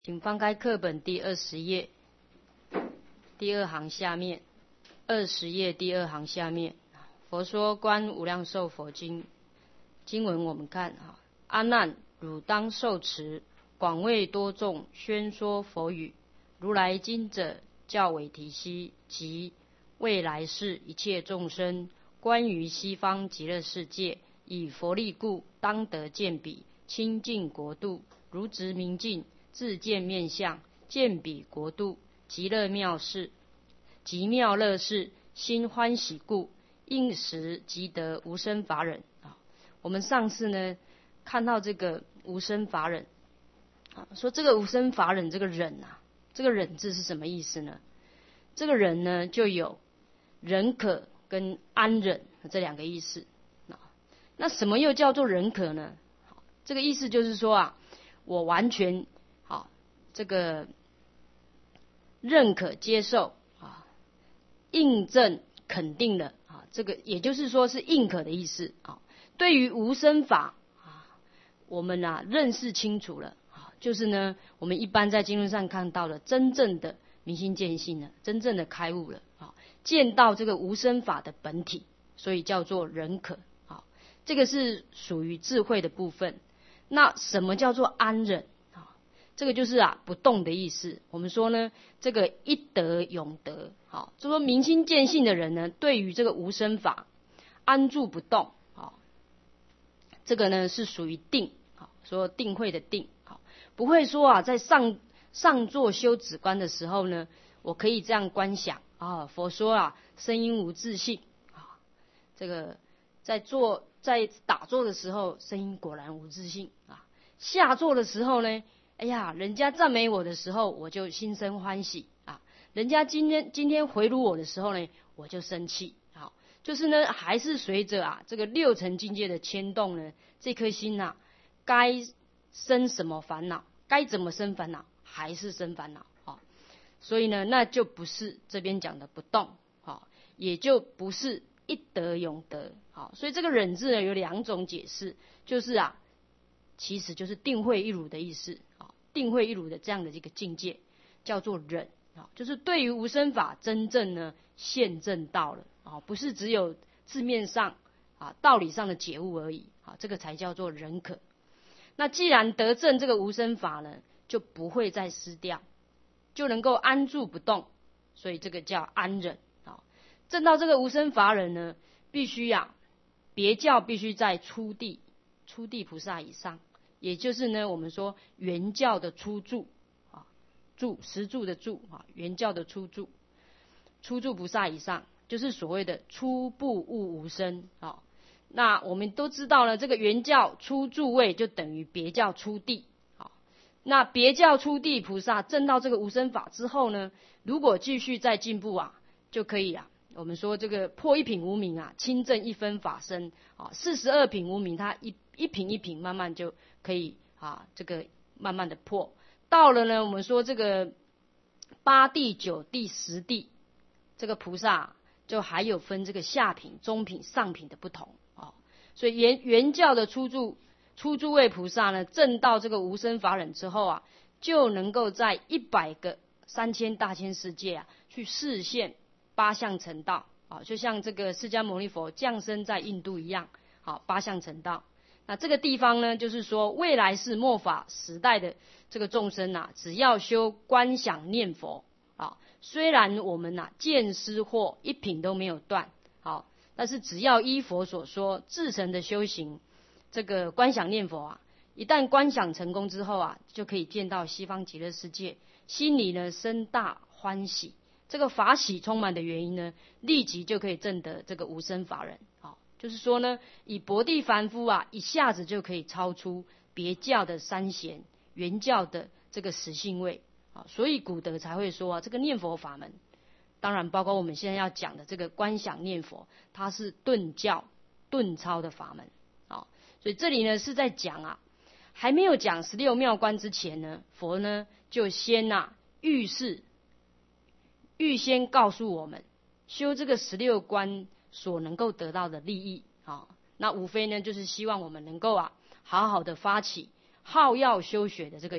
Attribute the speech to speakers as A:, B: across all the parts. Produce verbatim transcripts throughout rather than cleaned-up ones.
A: 请翻开课本第二十页，第二行下面，二十页第二行下面，佛说观无量寿佛经经文，我们看啊，阿难，汝当受持，广为多众宣说佛语。如来今者教为提悉，即未来世一切众生，关于西方极乐世界，以佛力故，当得见彼清净国度，如直明镜，自见面相，见彼国度极乐妙事，极妙乐事，心欢喜故，应时即得无生法忍。我们上次呢看到这个无生法忍，说这个无生法忍这个忍啊，这个忍字是什么意思呢？这个忍呢就有忍可跟安忍这两个意思。那什么又叫做忍可呢？这个意思就是说啊，我完全好这个认可接受啊，印证肯定了啊，这个也就是说是认可的意思啊。对于无生法啊，我们啊认识清楚了啊，就是呢我们一般在经论上看到的真正的明心见性了，真正的开悟了啊，见到这个无生法的本体，所以叫做忍可啊。这个是属于智慧的部分。那什么叫做安忍啊？这个就是啊不动的意思。我们说呢，这个一得永得，好，就说明心见性的人呢，对于这个无生法安住不动，好，这个呢是属于定，好，说定慧的定，好，不会说啊在上上座修止观的时候呢，我可以这样观想啊，佛说啊声音无自性啊，这个在做。在打坐的时候，声音果然无自性啊。下坐的时候呢，哎呀，人家赞美我的时候，我就心生欢喜啊。人家今天今天回辱我的时候呢，我就生气。好，就是呢，还是随着啊这个六层境界的牵动呢，这颗心呐、啊，该生什么烦恼，该怎么生烦恼，还是生烦恼啊。所以呢，那就不是这边讲的不动，好，也就不是。一得永得，好，所以这个忍字呢有两种解释，就是啊，其实就是定慧一如的意思，啊，定慧一如的这样的一个境界叫做忍，啊，就是对于无生法真正呢现证到了，啊，不是只有字面上啊道理上的解悟而已，啊，这个才叫做忍可。那既然得证这个无生法呢，就不会再失掉，就能够安住不动，所以这个叫安忍。证到这个无生法忍呢，必须呀、啊，别教必须在初地、初地菩萨以上，也就是呢，我们说原教的初住啊，住实住的住啊，原教的初住，初住菩萨以上，就是所谓的初步悟无生啊。那我们都知道呢，这个原教初住位就等于别教初地啊。那别教初地菩萨证到这个无生法之后呢，如果继续再进步啊，就可以啊。我们说这个破一品无明啊，清正一分法身啊，四十二品无明，它一一品一品慢慢就可以啊，这个慢慢的破。到了呢，我们说这个八地、九地、十地，这个菩萨就还有分这个下品、中品、上品的不同啊。所以原原教的初住初住位菩萨呢，证到这个无生法忍之后啊，就能够在一百个三千大千世界啊，去示现。八相成道啊，就像这个释迦牟尼佛降生在印度一样，好，八相成道。那这个地方呢，就是说未来是末法时代的这个众生啊，只要修观想念佛啊，虽然我们呐、啊、见思惑一品都没有断，好，但是只要依佛所说至诚的修行，这个观想念佛啊，一旦观想成功之后啊，就可以见到西方极乐世界，心里呢生大欢喜。这个法喜充满的原因呢，立即就可以证得这个无生法忍。好，就是说呢，以薄地凡夫啊，一下子就可以超出别教的三贤、原教的这个实性位。啊，所以古德才会说啊，这个念佛法门，当然包括我们现在要讲的这个观想念佛，它是顿教、顿超的法门。啊，所以这里呢是在讲啊，还没有讲十六妙观之前呢，佛呢就先啊预示。预先告诉我们修这个十六观所能够得到的利益啊，那无非呢就是希望我们能够啊好好的发起好要修学的这个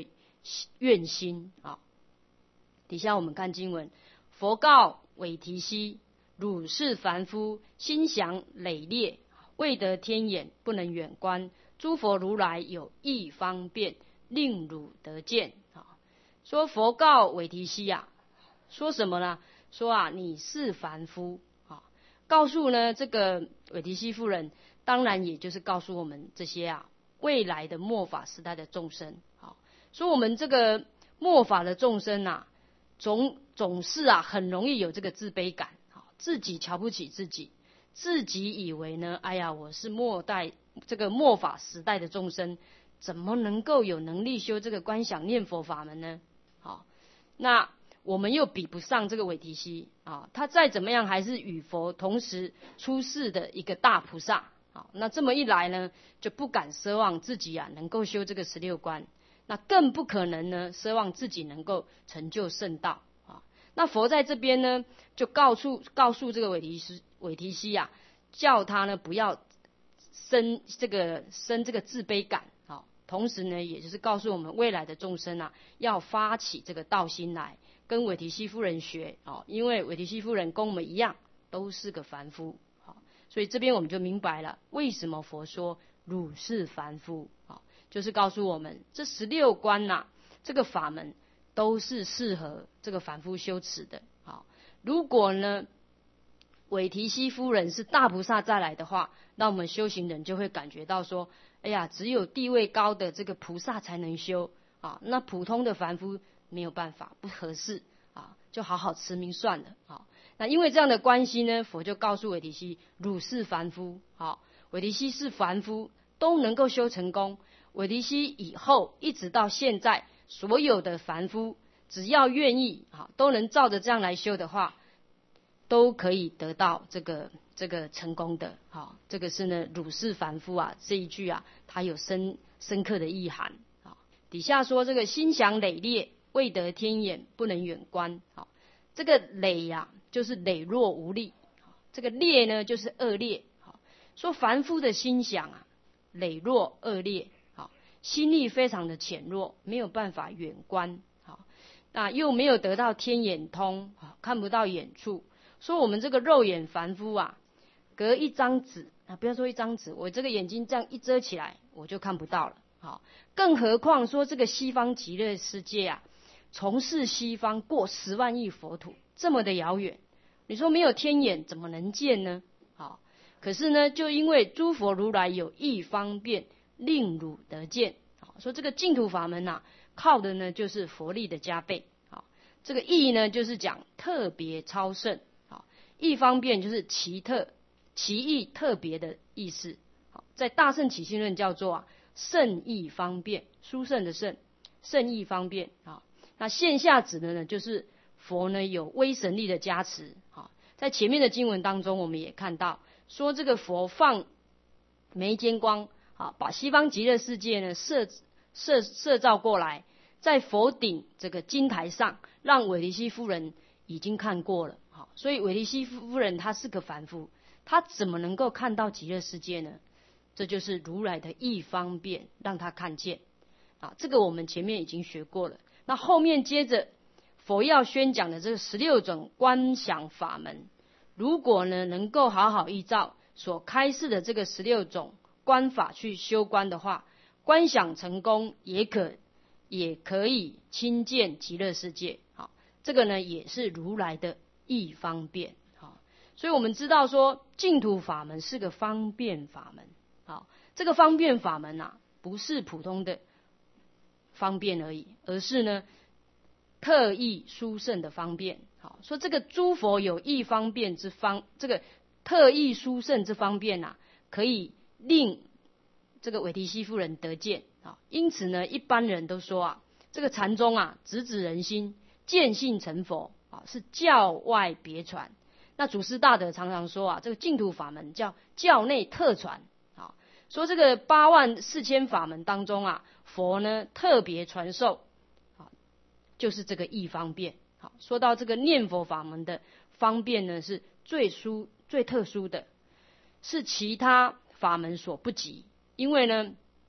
A: 愿心啊。底下我们看经文，佛告韦提希：汝是凡夫，心想累劣，未得天眼，不能远观。诸佛如来有一方便，令汝得见。说佛告韦提希啊，说什么呢？说啊，你是凡夫啊，告诉呢这个韦提希夫人，当然也就是告诉我们这些啊未来的末法时代的众生啊，说我们这个末法的众生啊，总总是啊很容易有这个自卑感啊，自己瞧不起自己，自己以为呢，哎呀，我是末代这个末法时代的众生，怎么能够有能力修这个观想念佛法门呢？好，那我们又比不上这个韦提希啊，他再怎么样还是与佛同时出世的一个大菩萨啊。那这么一来呢，就不敢奢望自己啊能够修这个十六观，那更不可能呢奢望自己能够成就圣道啊。那佛在这边呢，就告诉告诉这个韦提希韦提希啊，叫他呢不要生这个生这个自卑感。同时呢，也就是告诉我们未来的众生啊，要发起这个道心来，跟韦提希夫人学哦，因为韦提希夫人跟我们一样，都是个凡夫，好，所以这边我们就明白了，为什么佛说汝是凡夫，好，就是告诉我们这十六观呐、啊，这个法门都是适合这个凡夫修持的，好，如果呢，韦提希夫人是大菩萨再来的话，那我们修行人就会感觉到说，哎呀，只有地位高的这个菩萨才能修啊，那普通的凡夫没有办法，不合适啊，就好好持名算了啊。那因为这样的关系呢，佛就告诉韦提希，汝是凡夫，好，韦提希是凡夫，都能够修成功。韦提希以后一直到现在，所有的凡夫只要愿意啊，都能照着这样来修的话，都可以得到这个这个成功的，好，这个是呢，汝是凡夫啊，这一句啊，它有深深刻的意涵啊。底下说这个心想累劣，未得天眼，不能远观，好，这个累呀、啊，就是羸弱无力，这个劣呢，就是恶劣，好，说凡夫的心想啊，羸弱恶劣，好，心力非常的浅弱，没有办法远观，好，那又没有得到天眼通，看不到远处。说我们这个肉眼凡夫啊，隔一张纸啊，不要说一张纸，我这个眼睛这样一遮起来，我就看不到了。好，更何况说这个西方极乐世界啊，从事西方过十万亿佛土，这么的遥远，你说没有天眼怎么能见呢？好，可是呢，就因为诸佛如来有一方便，令汝得见。好，说这个净土法门啊，靠的呢就是佛力的加倍。好，这个义呢，就是讲特别超胜。一方便就是奇特、奇异、特别的意思。好，在大乘起信论叫做啊胜义方便，殊胜的胜，胜义方便啊。那现下指的呢，就是佛呢有威神力的加持。好，在前面的经文当中，我们也看到说这个佛放眉间光，啊，把西方极乐世界呢摄摄摄照过来，在佛顶这个金台上，让韦提希夫人已经看过了。好，所以韦提希夫人她是个凡夫，她怎么能够看到极乐世界呢？这就是如来的一方便，让她看见。啊，这个我们前面已经学过了。那后面接着佛要宣讲的这个十六种观想法门，如果呢能够好好依照所开示的这个十六种观法去修观的话，观想成功，也可也可以亲见极乐世界。好，这个呢也是如来的一方便。好，所以我们知道说净土法门是个方便法门。好，这个方便法门啊，不是普通的方便而已，而是呢特异殊胜的方便。好，说这个诸佛有一方便之方，这个特异殊胜之方便啊，可以令这个韦提希夫人得见。好，因此呢，一般人都说啊，这个禅宗啊，直指人心，见性成佛啊，是教外别传。那祖师大德常常说啊，这个净土法门叫教内特传。啊，说这个八万四千法门当中啊，佛呢特别传授，啊，就是这个义方便。好，说到这个念佛法门的方便呢，是最殊最特殊的，是其他法门所不及。因为呢，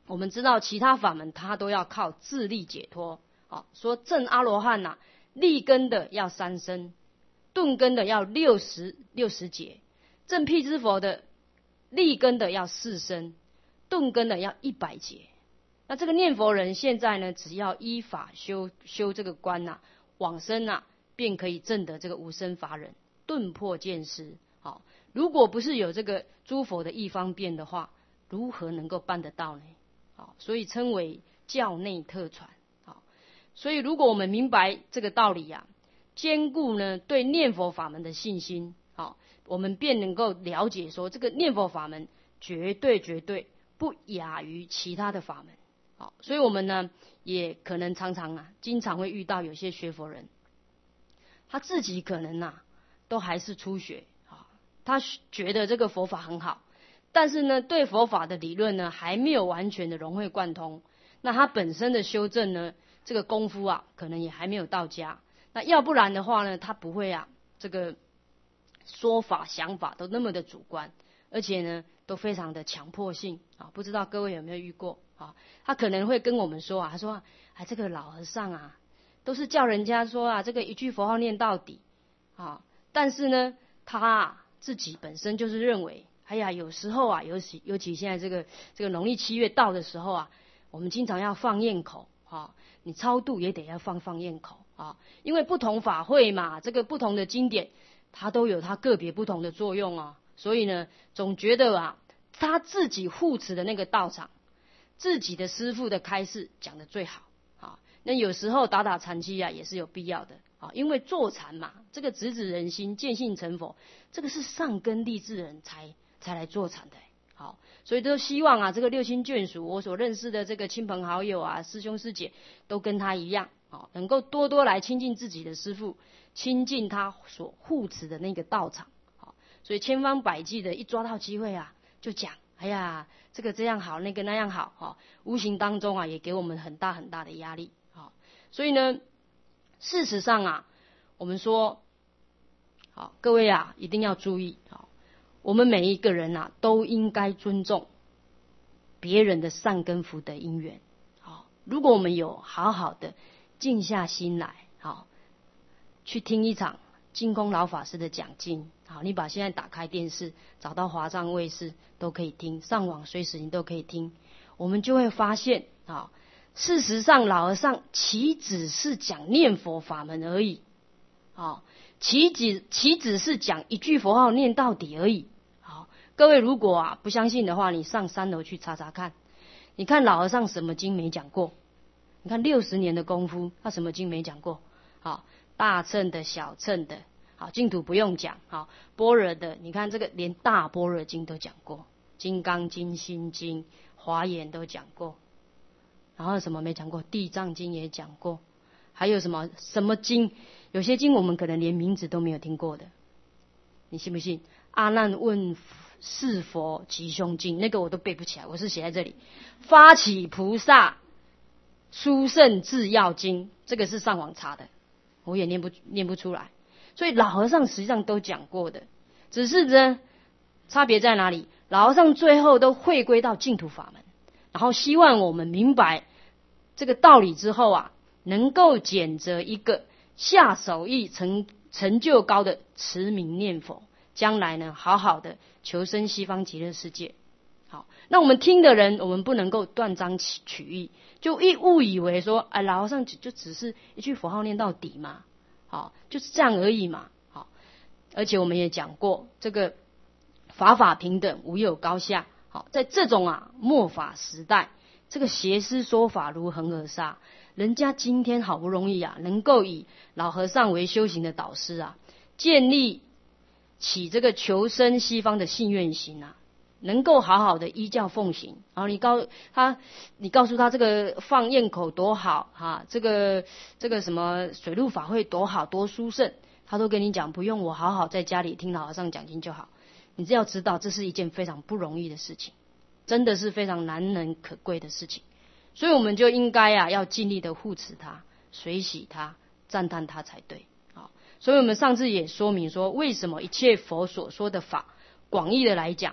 A: 我们知道其他法门它都要靠自力解脱。好，说证阿罗汉呐、啊，立根的要三生，顿根的要六十六十劫，证辟支佛的立根的要四生，顿根的要一百劫。那这个念佛人现在呢，只要依法修修这个观呐、啊，往生啊，便可以证得这个无生法忍，顿破见思。好，如果不是有这个诸佛的一方便的话，如何能够办得到呢？好，所以称为教内特传。好，所以如果我们明白这个道理啊，坚固呢对念佛法门的信心，好，我们便能够了解说，这个念佛法门绝对绝对不亚于其他的法门。好，所以我们呢也可能常常啊，经常会遇到有些学佛人，他自己可能啊都还是初学啊，他觉得这个佛法很好。但是呢，对佛法的理论呢，还没有完全的融会贯通。那他本身的修正呢，这个功夫啊，可能也还没有到家。那要不然的话呢，他不会啊，这个说法想法都那么的主观，而且呢，都非常的强迫性啊。不知道各位有没有遇过啊？他可能会跟我们说啊，他说啊，这个老和尚啊，都是叫人家说啊，这个一句佛号念到底啊。但是呢，他啊自己本身就是认为。哎呀，有时候啊，尤其尤其现在这个这个农历七月到的时候啊，我们经常要放焰口啊，你超度也得要放放焰口啊，因为不同法会嘛，这个不同的经典，它都有它个别不同的作用啊，所以呢，总觉得啊，他自己护持的那个道场，自己的师父的开示讲的最好啊，那有时候打打禅期啊，也是有必要的。啊，因为坐禅嘛，这个直指人心、见性成佛，这个是上根立志人才才来坐禅的。好，所以都希望啊，这个六亲眷属，我所认识的这个亲朋好友啊、师兄师姐，都跟他一样，啊，能够多多来亲近自己的师父，亲近他所护持的那个道场。好，所以千方百计的，一抓到机会啊，就讲，哎呀，这个这样好，那个那样好，哈，无形当中啊，也给我们很大很大的压力。好，所以呢。事实上啊，我们说，好，各位啊，一定要注意，好，我们每一个人啊，都应该尊重别人的善根福德因缘。好，如果我们有好好的静下心来，好，去听一场净空老法师的讲经。好，你把现在打开电视，找到华藏卫视都可以听，上网随时你都可以听，我们就会发现，好。事实上，老和尚岂只是讲念佛法门而已，好，岂只岂只是讲一句佛号念到底而已。好，各位如果啊不相信的话，你上三楼去查查看，你看老和尚什么经没讲过？你看六十年的功夫，他什么经没讲过？好，大乘的、小乘的，好，净土不用讲，好，般若的，你看这个连大般若经都讲过，金刚经、心经、华严都讲过。然后什么没讲过？地藏经也讲过，还有什么什么经？有些经我们可能连名字都没有听过的，你信不信？阿难问是佛吉凶经，那个我都背不起来，我是写在这里。发起菩萨殊胜智要经，这个是上网查的，我也念不念不出来。所以老和尚实际上都讲过的，只是呢，差别在哪里？老和尚最后都回归到净土法门，然后希望我们明白这个道理之后啊，能够捡着一个下手艺成成就高的持名念佛，将来呢，好好的求生西方极乐世界。好，那我们听的人，我们不能够断章取义，就一误以为说，哎，老和尚就只是一句佛号念到底嘛，好，就是这样而已嘛。好，而且我们也讲过，这个法法平等，无有高下。好，在这种啊末法时代，这个邪师说法如恒河沙，人家今天好不容易啊，能够以老和尚为修行的导师啊，建立起这个求生西方的信愿心啊，能够好好的依教奉行。然后你告他，你告诉他这个放焰口多好哈，这个这个什么水陆法会多好多殊胜，他都跟你讲，不用我好好在家里听老和尚讲经就好。你只要知道，这是一件非常不容易的事情，真的是非常难能可贵的事情。所以我们就应该啊，要尽力的护持他、随喜他、赞叹他才对。好，所以我们上次也说明说，为什么一切佛所说的法，广义的来讲，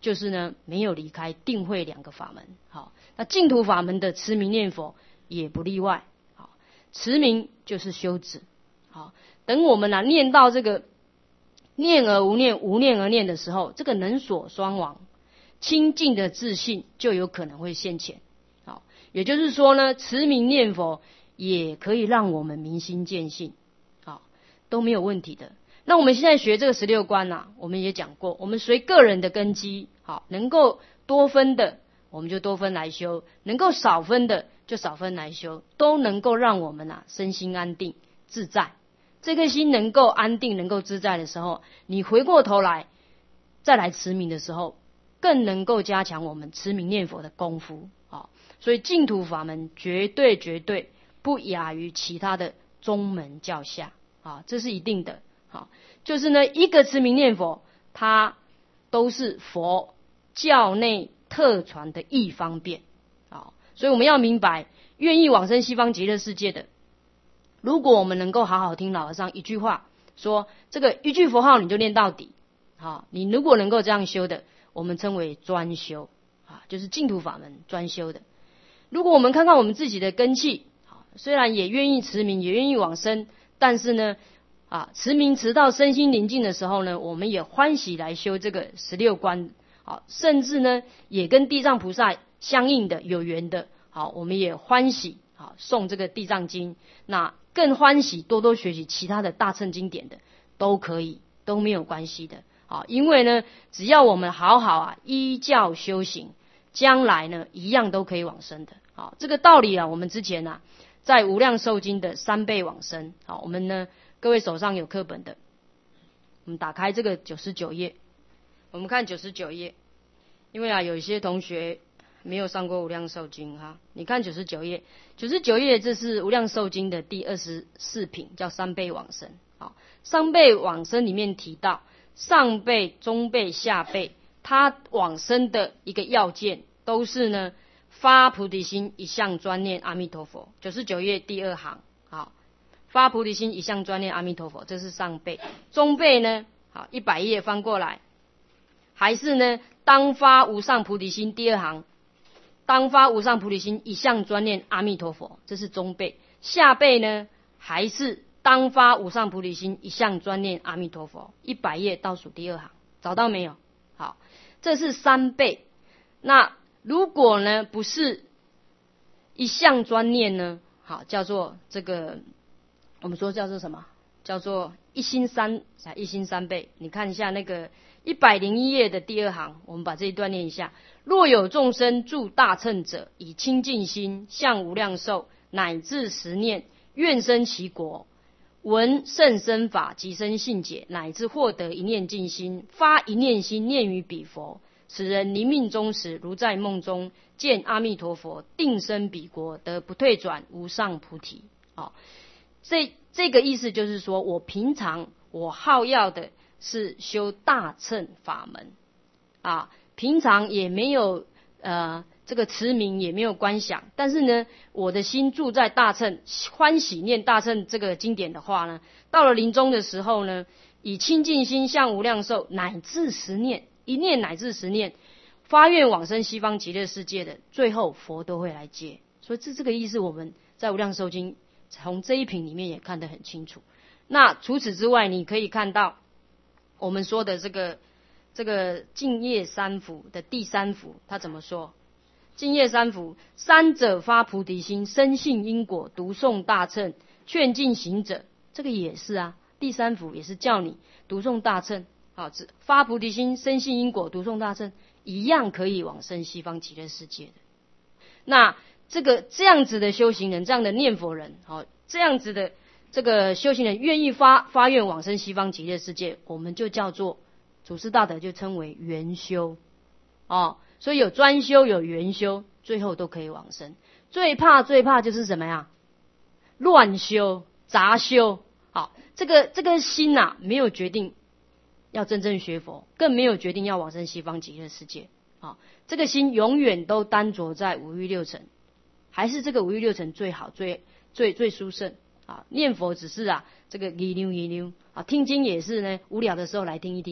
A: 就是呢没有离开定慧两个法门。好，那净土法门的持名念佛也不例外。好，持名就是修止。好，等我们啊念到这个念而无念，无念而念的时候，这个能所双亡，清净的自信就有可能会现前。好，也就是说呢，持名念佛也可以让我们明心见性，好，都没有问题的。那我们现在学这个十六观啊，我们也讲过，我们随个人的根基，好，能够多分的我们就多分来修，能够少分的就少分来修，都能够让我们啊身心安定自在。这个心能够安定能够自在的时候，你回过头来再来持名的时候，更能够加强我们持名念佛的功夫。好，所以净土法门绝对绝对不亚于其他的宗门教下啊，这是一定的。好，就是呢一个持名念佛，它都是佛教内特传的义方便。好，所以我们要明白，愿意往生西方极乐世界的，如果我们能够好好听老和尚一句话，说这个一句佛号你就念到底。好，你如果能够这样修的，我们称为专修啊，就是净土法门专修的。如果我们看看我们自己的根器，虽然也愿意持名，也愿意往生，但是呢啊，持名持到身心宁静的时候呢，我们也欢喜来修这个十六观。好，甚至呢也跟地藏菩萨相应的有缘的，好，我们也欢喜好诵这个地藏经，那更欢喜多多学习其他的大乘经典的，都可以，都没有关系的。好，因为呢只要我们好好啊依教修行，将来呢一样都可以往生的。好，这个道理啊，我们之前啊在无量寿经的三倍往生。好，我们呢各位手上有课本的，我们打开这个九十九页，我们看九十九页。因为啊有一些同学没有上过无量寿经哈，你看九十九页，九十九页这是无量寿经的第二十四品，叫三倍往生。好，三倍往生里面提到上辈、中辈、下辈，他往生的一个要件都是呢发菩提心，一向专念阿弥陀佛。九十九页第二行，好，发菩提心，一向专念阿弥陀佛，这是上辈。中辈呢，好，一百页翻过来，还是呢当发无上菩提心，第二行，当发无上菩提心，一向专念阿弥陀佛，这是中辈。下辈呢，还是当发无上菩提心，一向专念阿弥陀佛，一百页倒数第二行，找到没有？好，这是三辈。那如果呢不是一向专念呢，好，叫做这个我们说叫做什么？叫做一心三一心三倍。你看一下那个一百零一页的第二行，我们把这一段念一下。若有众生住大乘者，以清净心向无量寿，乃至十念，愿生其国，闻甚深法，即生信解，乃至获得一念净心，发一念心念于彼佛。此人临命终时，如在梦中见阿弥陀佛，定生彼国，得不退转无上菩提。好，这这个意思就是说，我平常我好要的是修大乘法门啊，平常也没有呃这个持名，也没有观想，但是呢，我的心住在大乘，欢喜念大乘这个经典的话呢，到了临终的时候呢，以清净心向无量寿，乃至十念，一念乃至十念，发愿往生西方极乐世界的，最后佛都会来接。所以这这个意思，我们在无量寿经从这一品里面也看得很清楚。那除此之外，你可以看到我们说的这个这个净业三福的第三福，他怎么说？净业三福，三者发菩提心，深信因果，读诵大乘，劝进行者，这个也是啊。第三福也是叫你读诵大乘，好，发菩提心，深信因果，读诵大乘，一样可以往生西方极乐世界的。那这个这样子的修行人，这样的念佛人，好，这样子的这个修行人愿意发发愿往生西方极乐世界，我们就叫做祖师大德就称为圆修哦。所以有专修有圆修，最后都可以往生。最怕最怕就是什么呀？乱修杂修。好，这个这个心啊，没有决定要真正学佛，更没有决定要往生西方极乐世界。好，这个心永远都单着在五欲六尘，还是这个五欲六尘最好最最最殊胜啊！念佛只是啊这个一溜一溜啊，听经也是呢，无聊的时候来听一听。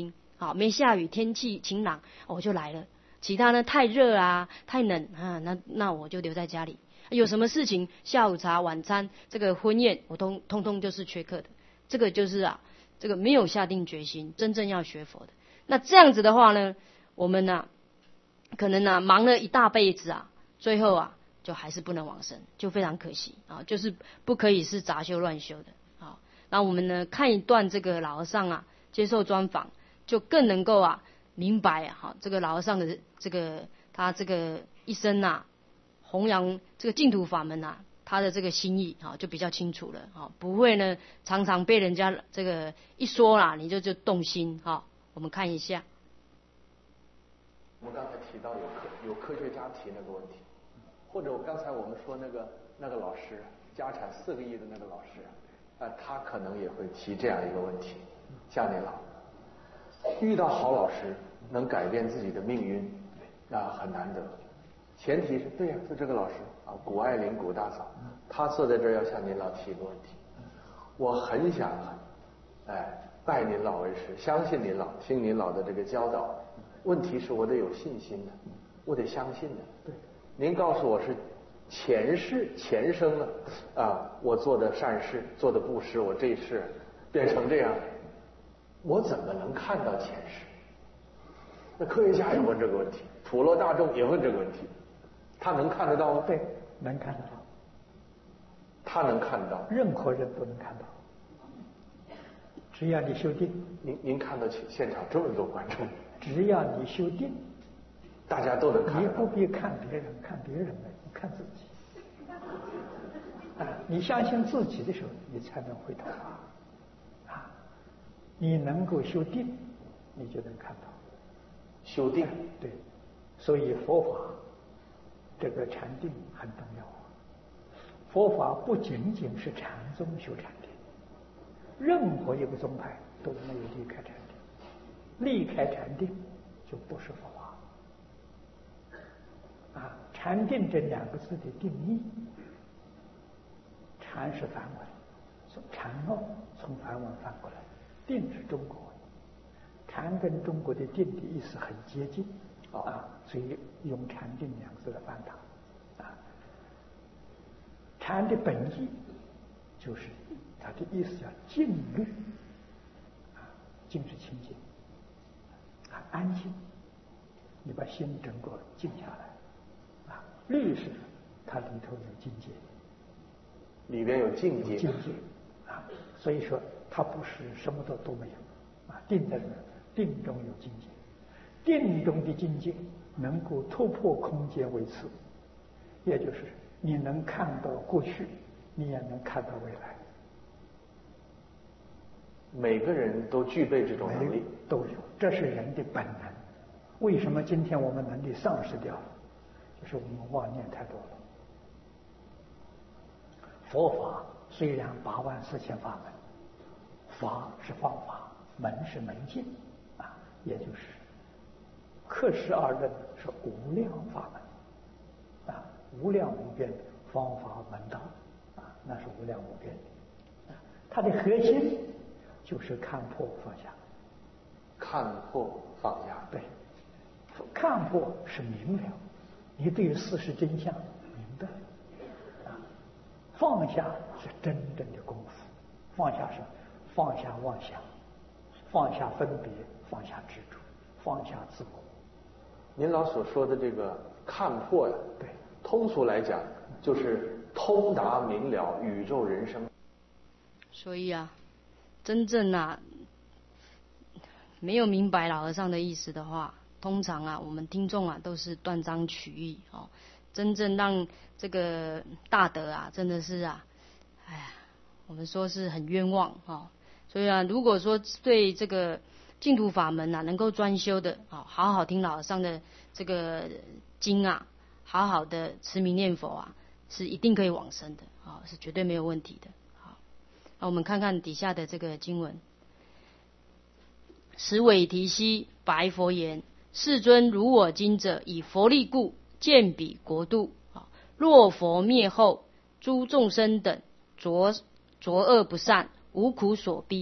A: 好，没下雨，天气晴朗，我就来了。其他呢，太热啊，太冷啊，那那我就留在家里。有什么事情，下午茶、晚餐，这个婚宴，我通通通就是缺课的。这个就是啊，这个没有下定决心，真正要学佛的。那这样子的话呢，我们呢、啊，可能呢、啊、忙了一大辈子啊，最后啊，就还是不能往生，就非常可惜啊，就是不可以是杂修乱修的啊。那我们呢，看一段这个老和尚啊接受专访，就更能够啊明白啊，哈，这个老和尚的这个他这个一生啊。弘扬这个净土法门啊，他的这个心意啊就比较清楚了啊，不会呢常常被人家这个一说啦，你就就动心哈。我们看一下，
B: 我们刚才提到有科有科学家提那个问题，或者我刚才我们说那个那个老师家产四个亿的那个老师啊，他可能也会提这样一个问题：像您老遇到好老师能改变自己的命运，那很难得。前提是对呀、啊，就这个老师啊，谷爱凌谷大嫂，她坐在这儿要向您老提一个问题，我很想，哎，拜您老为师，相信您老，听您老的这个教导。问题是我得有信心的，我得相信的。对，您告诉我是前世前生了啊，我做的善事，做的布施，我这一世变成这样，我怎么能看到前世？那科学家也问这个问题，普罗大众也问这个问题。他能看得到吗？
C: 对，能看得到。
B: 他能看到，
C: 任何人都能看到。只要你修定，
B: 您您看到现场这么多观众，
C: 只要你修定，
B: 大家都能看
C: 你
B: 得到。
C: 不必看别人，看别人的，你看自己。啊，你相信自己的时候，你才能回头啊。啊，你能够修定，你就能看到。
B: 修定，
C: 对，所以佛法。这个禅定很重要，佛法不仅仅是禅宗修禅定，任何一个宗派都没有离开禅定，离开禅定就不是佛法。啊，禅定这两个字的定义，禅是梵文，从禅奥从梵文翻过来，定是中国文，禅跟中国的定的意思很接近。啊，所以用禅定两个字来翻它。啊，禅的本意就是它的意思叫静虑。啊，静是清净，啊，安静，你把心整个静下来。啊，虑是它里头有境界，
B: 里边有境界。
C: 境界啊，所以说它不是什么都都没有。啊，定在那，定中有境界。定中的境界能够突破空间维次，也就是你能看到过去，你也能看到未来。
B: 每个人都具备这种能力，
C: 都有，这是人的本能。为什么今天我们能力丧失掉了？就是我们妄念太多了。佛法虽然八万四千法门，法是方法，门是门径啊，也就是克实而论是无量法门啊，无量无边的方法门道啊，那是无量无边的。啊，它的核心就是看破放下。
B: 看破放下，
C: 对，看破是明了，你对于事实真相明白啊。放下是真正的功夫，放下是放下妄想，放下分别，放下执着，放下自我。
B: 您老所说的这个看破呀，
C: 对，
B: 通俗来讲就是通达明了宇宙人生。
A: 所以啊，真正啊没有明白老和尚的意思的话，通常啊我们听众啊都是断章取义哦。真正让这个大德啊，真的是啊，哎呀，我们说是很冤枉哦。所以啊，如果说对这个净土法门啊能够专修的啊，好好听老和尚的这个经啊，好好的持名念佛啊，是一定可以往生的啊，是绝对没有问题的。好，那我们看看底下的这个经文。时韦提希白佛言：世尊如我今者，以佛力故，见彼国度。若佛灭后，诸众生等浊浊恶不善，无苦所逼，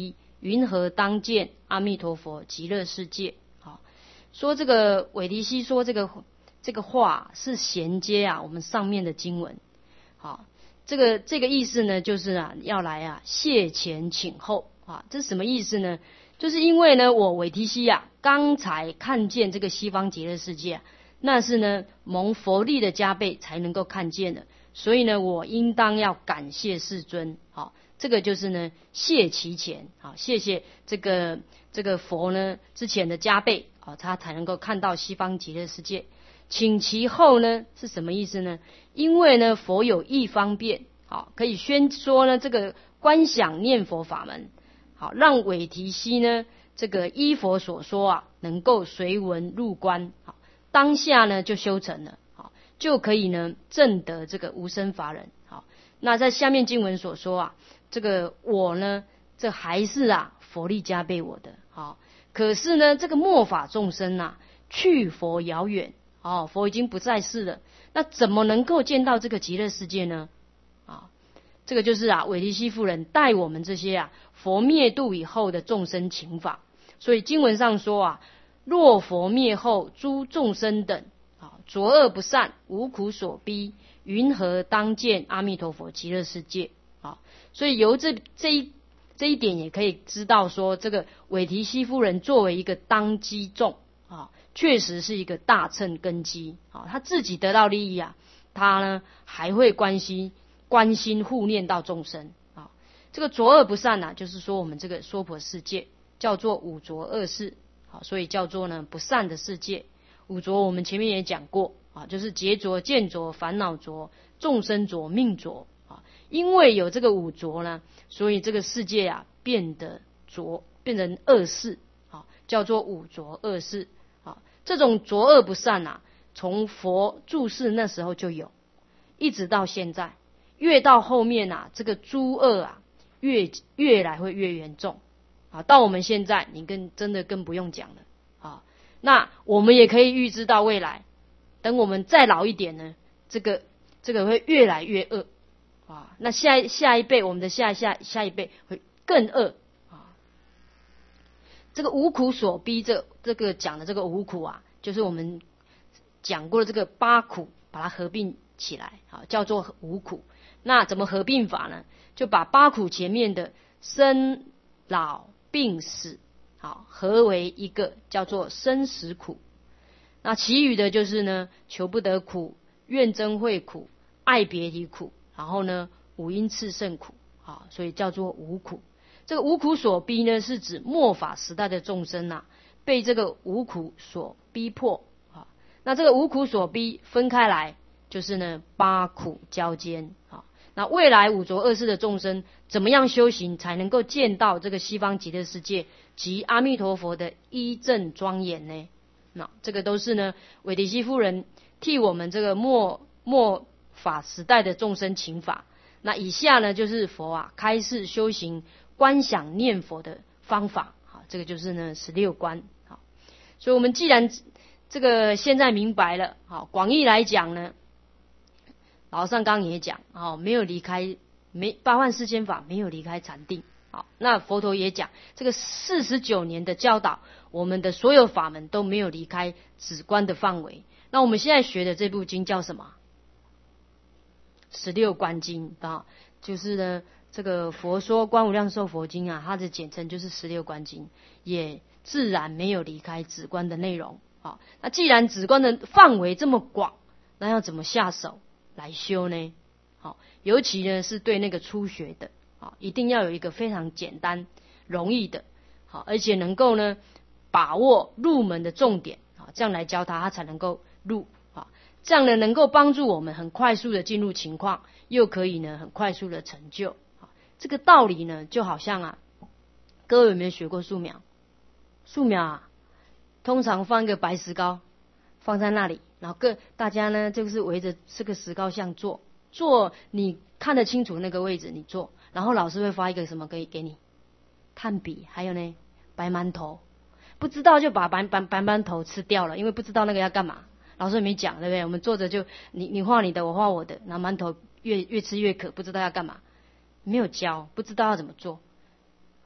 A: 云何当见阿弥陀佛极乐世界？好，说这个韦提希说这个这个话是衔接啊我们上面的经文。好，这个这个意思呢，就是啊要来啊谢前请后啊，这是什么意思呢？就是因为呢我韦提希啊刚才看见这个西方极乐世界啊，那是呢蒙佛力的加倍才能够看见的，所以呢我应当要感谢世尊。好，这个就是呢谢其前，好，谢谢这个这个佛呢之前的加倍，好，他才能够看到西方极乐世界。请其后呢是什么意思呢？因为呢佛有义方便，好，可以宣说呢这个观想念佛法门，好，让韦提希呢这个依佛所说啊，能够随文入观，好，当下呢就修成了，好，就可以呢证得这个无生法忍。好，那在下面经文所说啊，这个我呢，这还是啊佛力加倍我的，好，可是呢这个末法众生啊，去佛遥远，哦，佛已经不在世了，那怎么能够见到这个极乐世界呢？啊，这个就是啊韦提希夫人带我们这些啊佛灭度以后的众生请法。所以经文上说啊，若佛灭后，诸众生等啊浊恶不善，无苦所逼，云何当见阿弥陀佛极乐世界？啊，所以由这这一这一点也可以知道说，这个韦提希夫人作为一个当机众啊，确实是一个大乘根基啊，他自己得到利益啊，他呢还会关心关心护念到众生啊。这个浊恶不善啊，就是说我们这个娑婆世界叫做五浊恶世，好，所以叫做呢不善的世界。五浊我们前面也讲过啊，就是劫浊、见浊、烦恼浊、众生浊、命浊啊。因为有这个五浊呢，所以这个世界啊变得浊，变成恶世，啊，叫做五浊恶世。啊，这种浊恶不善啊，从佛住世那时候就有，一直到现在，越到后面啊，这个诸恶啊越越来会越严重。啊，到我们现在，你更真的更不用讲了啊。那我们也可以预知到未来，等我们再老一点呢，这个这个会越来越恶啊。那下下一辈，我们的下下下一辈会更恶啊。这个无苦所逼，这这个讲的这个无苦啊，就是我们讲过的这个八苦，把它合并起来啊，叫做无苦。那怎么合并法呢？就把八苦前面的生老病死，好，合为一个叫做生死苦。那其余的就是呢，求不得苦、怨憎会苦、爱别离苦，然后呢，五阴炽盛苦，啊，所以叫做无苦。这个无苦所逼呢，是指末法时代的众生啊，被这个无苦所逼迫啊。那这个无苦所逼分开来，就是呢八苦交间啊。那未来五浊恶世的众生怎么样修行才能够见到这个西方极乐世界及阿弥陀佛的依正庄严呢？那这个都是呢韦提希夫人替我们这个末末法时代的众生请法。那以下呢就是佛啊开示修行观想念佛的方法，好，这个就是呢十六观。好，所以我们既然这个现在明白了，好，广义来讲呢，老和尚刚刚也讲，哦，没有离开没八万四千法，没有离开禅定。好，那佛陀也讲，这个四十九年的教导，我们的所有法门都没有离开止观的范围。那我们现在学的这部经叫什么？十六观经啊，就是呢，这个佛说观无量寿佛经啊，它的简称就是十六观经，也自然没有离开止观的内容。好，那既然止观的范围这么广，那要怎么下手来修呢？好，尤其呢是对那个初学的，好，一定要有一个非常简单、容易的，好，而且能够呢把握入门的重点，好，这样来教他，他才能够入，好，这样呢能够帮助我们很快速的进入情况，又可以呢很快速的成就。好，这个道理呢就好像啊，各位有没有学过素描？素描啊，通常放一个白石膏放在那里。然后各大家呢，就是围着这个石膏像做，做你看得清楚那个位置，你做。然后老师会发一个什么给给你？炭笔，还有呢白馒头。不知道就把白白白馒头吃掉了，因为不知道那个要干嘛。老师没讲，对不对？我们坐着就你你画你的，我画我的，然后馒头越越吃越渴，不知道要干嘛。没有教，不知道要怎么做。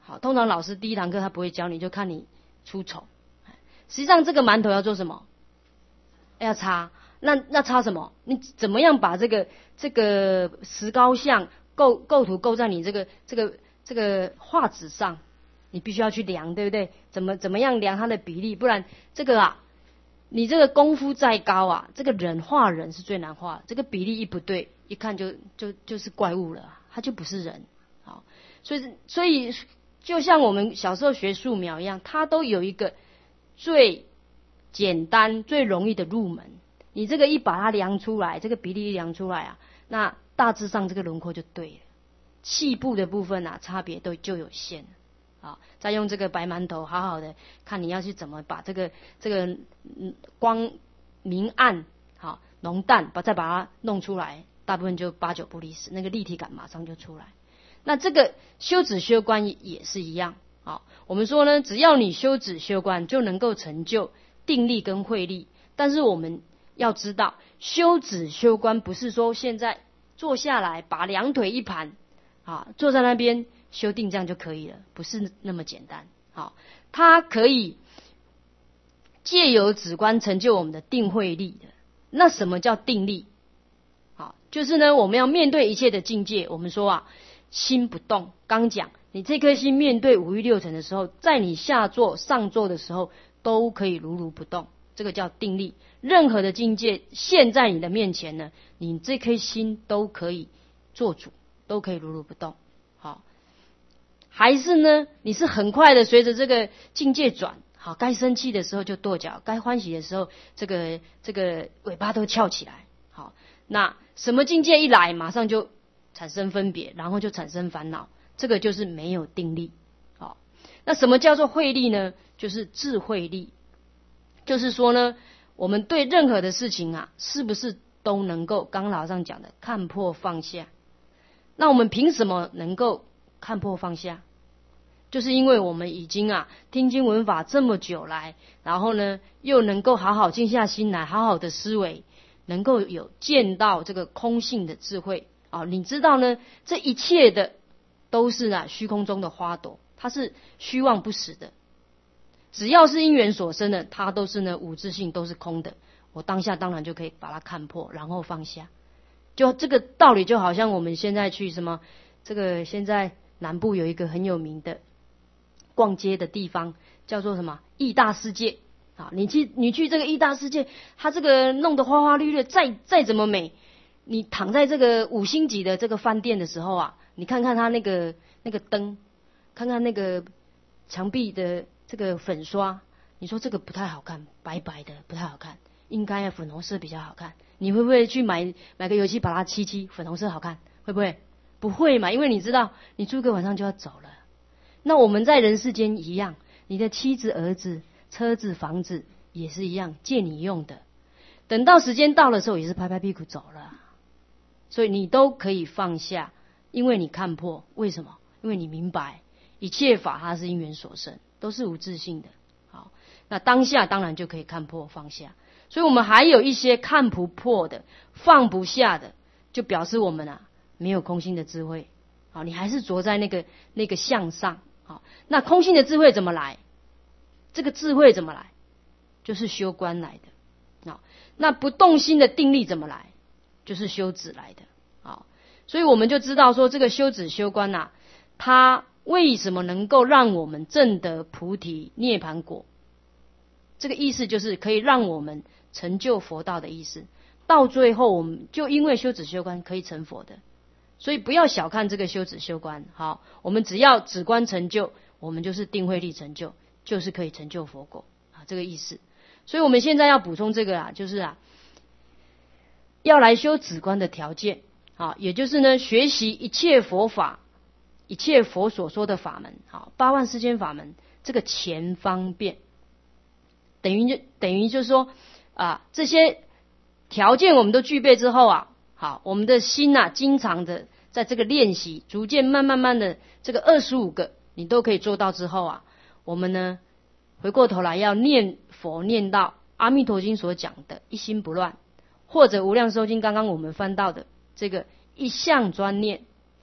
A: 好，通常老师第一堂课他不会教你，就看你出丑。实际上这个馒头要做什么？要擦。那那擦什么？你怎么样把这个这个石膏像构构图构在你这个这个这个画纸上？你必须要去量，对不对？怎么怎么样量它的比例？不然这个啊，你这个功夫再高啊，这个人画人是最难画的，这个比例一不对，一看就就就是怪物了，它就不是人。好，所以所以就像我们小时候学素描一样，它都有一个最简单最容易的入门。你这个一把它量出来，这个比例一量出来啊，那大致上这个轮廓就对了。细部的部分啊，差别都就有限了。好，再用这个白馒头好好的看你要去怎么把这个这个光明暗好浓淡把再把它弄出来，大部分就八九不离十，那个立体感马上就出来。那这个修止修观也是一样。好，我们说呢，只要你修止修观，就能够成就定力跟慧力。但是我们要知道，修止修观不是说现在坐下来把两腿一盘啊，坐在那边修定这样就可以了，不是那么简单。好，它可以借由止观成就我们的定慧力的。那什么叫定力？好，就是呢，我们要面对一切的境界。我们说啊，心不动。刚讲，你这颗心面对五欲六尘的时候，在你下坐、上坐的时候，都可以如如不动，这个叫定力。任何的境界现在你的面前呢，你这颗心都可以做主，都可以如如不动。好，还是呢，你是很快的随着这个境界转，好，该生气的时候就跺脚，该欢喜的时候，这个这个尾巴都翘起来。好，那什么境界一来，马上就产生分别，然后就产生烦恼，这个就是没有定力。好，那什么叫做慧力呢？就是智慧力。就是说呢，我们对任何的事情啊，是不是都能够刚刚老上讲的看破放下？那我们凭什么能够看破放下？就是因为我们已经啊听经闻法这么久来，然后呢又能够好好静下心来，好好的思维，能够有见到这个空性的智慧啊。你知道呢，这一切的都是啊虚空中的花朵，它是虚妄不实的。只要是因缘所生的，它都是呢无自性，都是空的。我当下当然就可以把它看破，然后放下。就这个道理，就好像我们现在去什么，这个现在南部有一个很有名的逛街的地方，叫做什么义大世界啊。你去你去这个义大世界，它这个弄得花花绿绿，再再怎么美，你躺在这个五星级的这个饭店的时候啊，你看看它那个那个灯，看看那个墙壁的这个粉刷，你说这个不太好看，白白的不太好看，应该要粉红色比较好看。你会不会去买买个油漆把它漆漆粉红色好看？会不会？不会嘛，因为你知道你住个晚上就要走了。那我们在人世间一样，你的妻子、儿子、车子、房子也是一样，借你用的。等到时间到的时候，也是拍拍屁股走了。所以你都可以放下，因为你看破。为什么？因为你明白一切法它是因缘所生，都是无自性的。好，那当下当然就可以看破放下。所以我们还有一些看不破的、放不下的，就表示我们啊没有空性的智慧。好，你还是着在那个那个相上。好，那空性的智慧怎么来？这个智慧怎么来？就是修观来的。好，那不动心的定力怎么来？就是修止来的。好，所以我们就知道说，这个修止修观啊，它为什么能够让我们证得菩提涅槃果？这个意思就是可以让我们成就佛道的意思。到最后，我们就因为修止修观可以成佛的。所以不要小看这个修止修观。好，我们只要止观成就，我们就是定慧力成就，就是可以成就佛果啊，这个意思。所以我们现在要补充这个啊，就是啊，要来修止观的条件啊，也就是呢，学习一切佛法，一切佛所说的法门，好，八万四千法门，这个前方便，等于就等于就是说啊，这些条件我们都具备之后啊。好，我们的心啊，经常的在这个练习，逐渐慢慢慢的，这个二十五个你都可以做到之后啊，我们呢回过头来要念佛，念到阿弥陀经所讲的一心不乱，或者无量寿经刚刚我们翻到的这个一向专念，好，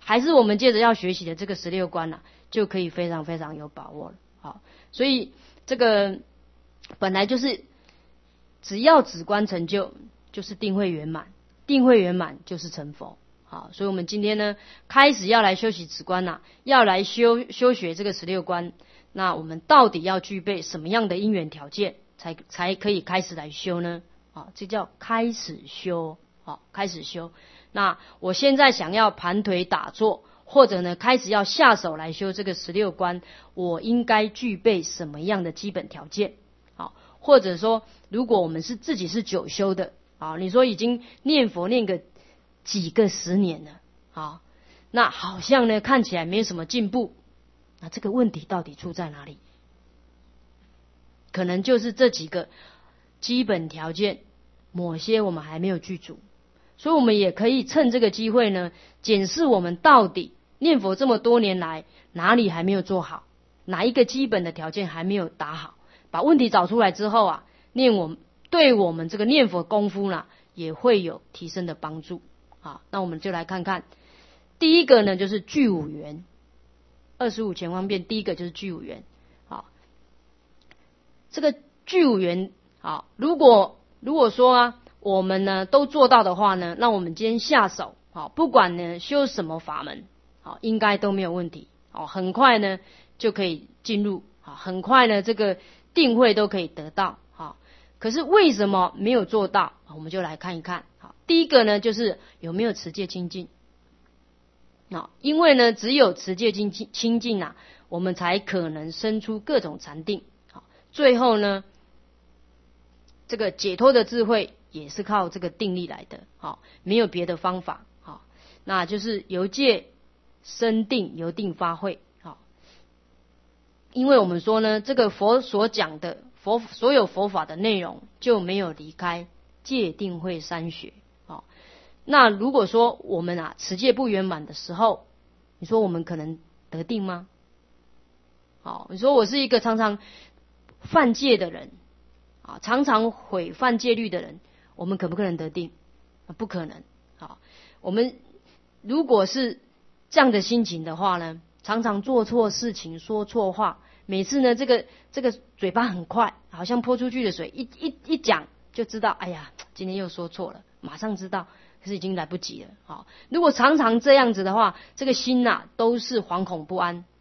A: 还是我们接着要学习的这个十六观啊，就可以非常非常有把握了。好，所以这个本来就是只要止观成就，就是定慧圆满，定慧圆满就是成佛。好，所以我们今天呢，开始要来修习止观啦、啊，要来修修学这个十六观。那我们到底要具备什么样的因缘条件，才才可以开始来修呢？啊，这叫开始修。好，开始修。那我现在想要盘腿打坐，或者呢开始要下手来修这个十六观，我应该具备什么样的基本条件？好，或者说，如果我们是自己是久修的，啊，你说已经念佛念个几个十年了，好，那好像呢看起来没有什么进步，那这个问题到底出在哪里？可能就是这几个基本条件，某些我们还没有具足，所以我们也可以趁这个机会呢，检视我们到底念佛这么多年来哪里还没有做好，哪一个基本的条件还没有打好，把问题找出来之后啊，念我们对我们这个念佛功夫呢，也会有提升的帮助。好，那我们就来看看，第一个呢就是具五缘，二十五前方便，第一个就是具五缘。好，这个具五缘，好，如果如果说啊，我们呢都做到的话呢，那我们今天下手，好，不管呢修什么法门，好，应该都没有问题，好，很快呢就可以进入，好，很快呢这个定慧都可以得到，好，可是为什么没有做到？我们就来看一看。好，第一个呢就是有没有持戒清净。好，因为呢只有持戒清净清净啊，我们才可能生出各种禅定。好，最后呢这个解脱的智慧也是靠这个定力来的，好，没有别的方法，好，那就是由戒生定，由定发慧，好，因为我们说呢，这个佛所讲的佛所有佛法的内容就没有离开戒定慧三学，好，那如果说我们啊持戒不圆满的时候，你说我们可能得定吗？好，你说我是一个常常犯戒的人。啊，常常毁犯戒律的人，我们可不可能得定？啊，不可能。好，我们如果是这样的心情的话呢，常常做错事情，说错话，每次呢，这个这个嘴巴很快，好像泼出去的水，一一一讲就知道，哎呀，今天又说错了，马上知道，可是已经来不及了。好，如果常常这样子的话，这个心呐、啊、都是惶恐不安，